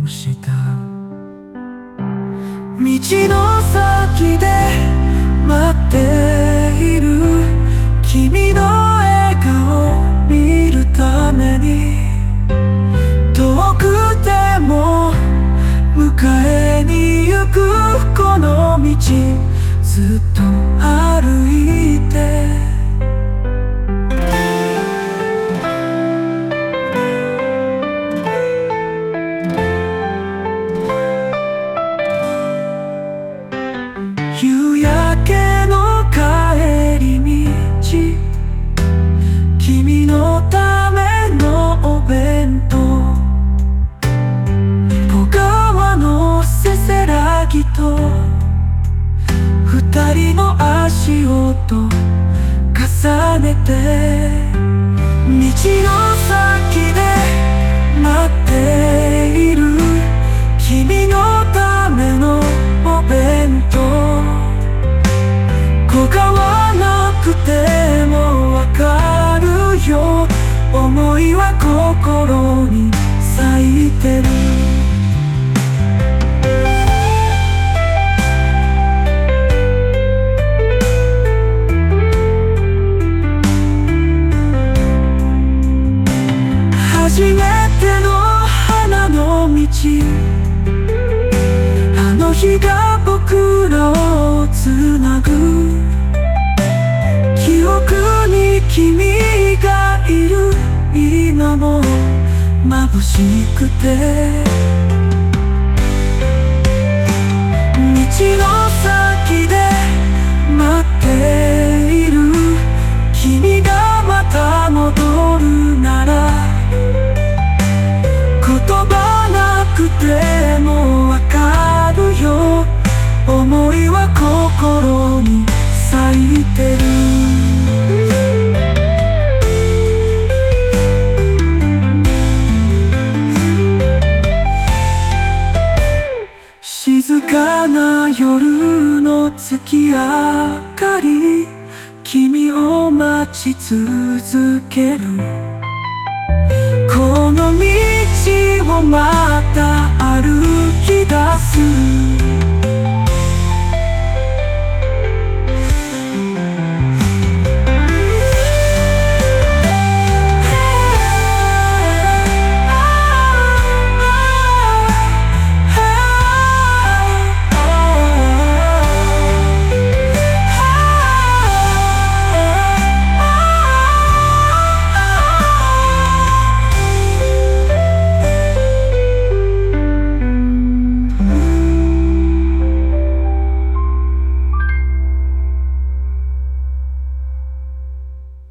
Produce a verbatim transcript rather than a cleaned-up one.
した道の先で待っている君の笑顔見るために遠くても迎えに行くこの道ずっと歩いて夕焼けの帰り道君のためのお弁当小川のせせらぎと二人の足音重ねて道の先で待っている君のためのお弁当小川なくてもわかるよ思いは心に咲いてる初めての花の道あの日が僕らをつなぐ記憶に君がいる今も眩しくて道の先で待っている君がまた戻るなら言葉なくてもわかるよ思いは心に咲いてる静かな夜の月明かり君を待ち続けるこの道をまた